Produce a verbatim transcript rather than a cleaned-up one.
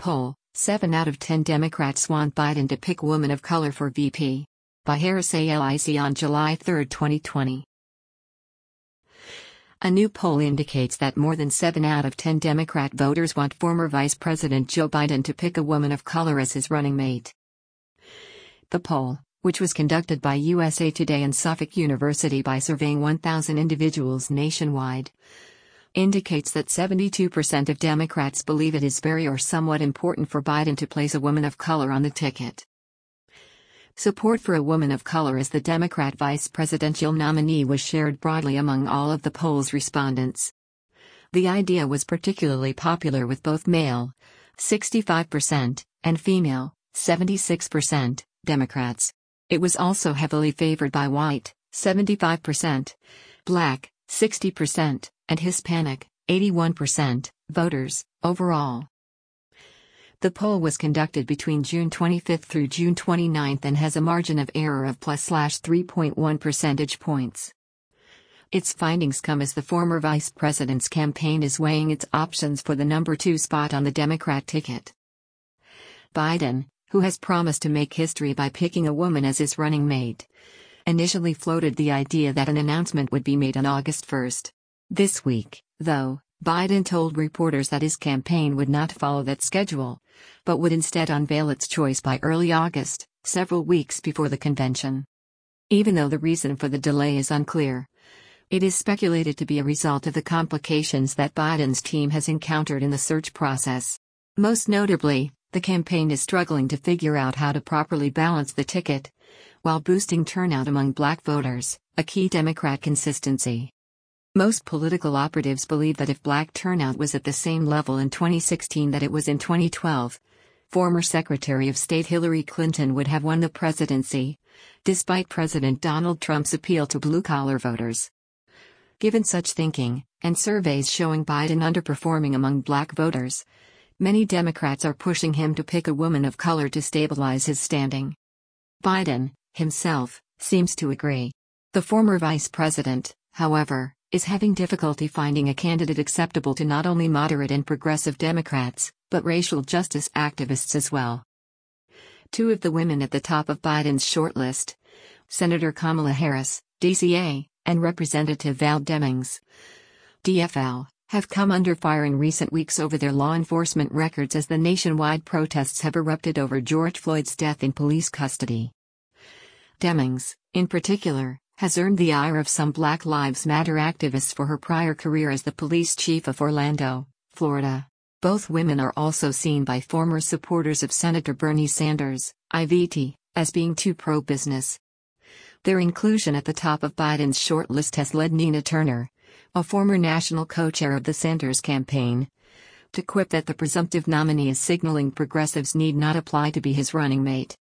Poll: seven out of ten Democrats want Biden to pick woman of color for V P. By Harris A L I C on July third, twenty twenty. A new poll indicates that more than seven out of ten Democrat voters want former Vice President Joe Biden to pick a woman of color as his running mate. The poll, which was conducted by U S A Today and Suffolk University by surveying one thousand individuals nationwide, indicates that seventy-two percent of Democrats believe it is very or somewhat important for Biden to place a woman of color on the ticket. Support for a woman of color as the Democrat vice presidential nominee was shared broadly among all of the poll's respondents. The idea was particularly popular with both male, sixty-five percent, and female, seventy-six percent, Democrats. It was also heavily favored by white, seventy-five percent, black, sixty percent, and Hispanic, eighty-one percent, voters, overall. The poll was conducted between June twenty-fifth through June twenty-ninth and has a margin of error of plus slash three point one percentage points. Its findings come as the former vice president's campaign is weighing its options for the number two spot on the Democrat ticket. Biden, who has promised to make history by picking a woman as his running mate, initially floated the idea that an announcement would be made on August first. This week, though, Biden told reporters that his campaign would not follow that schedule, but would instead unveil its choice by early August, several weeks before the convention. Even though the reason for the delay is unclear, it is speculated to be a result of the complications that Biden's team has encountered in the search process. Most notably, the campaign is struggling to figure out how to properly balance the ticket, while boosting turnout among black voters, a key Democrat consistency. Most political operatives believe that if black turnout was at the same level in twenty sixteen that it was in twenty twelve, former Secretary of State Hillary Clinton would have won the presidency, despite President Donald Trump's appeal to blue-collar voters. Given such thinking, and surveys showing Biden underperforming among black voters, many Democrats are pushing him to pick a woman of color to stabilize his standing. Biden, himself, seems to agree. The former vice president, however, is having difficulty finding a candidate acceptable to not only moderate and progressive Democrats, but racial justice activists as well. Two of the women at the top of Biden's shortlist, Senator Kamala Harris, D C A, and Representative Val Demings, D F L, have come under fire in recent weeks over their law enforcement records as the nationwide protests have erupted over George Floyd's death in police custody. Demings, in particular, has earned the ire of some Black Lives Matter activists for her prior career as the police chief of Orlando, Florida. Both women are also seen by former supporters of Senator Bernie Sanders, I V T, as being too pro-business. Their inclusion at the top of Biden's shortlist has led Nina Turner, a former national co-chair of the Sanders campaign, to quip that the presumptive nominee is signaling progressives need not apply to be his running mate.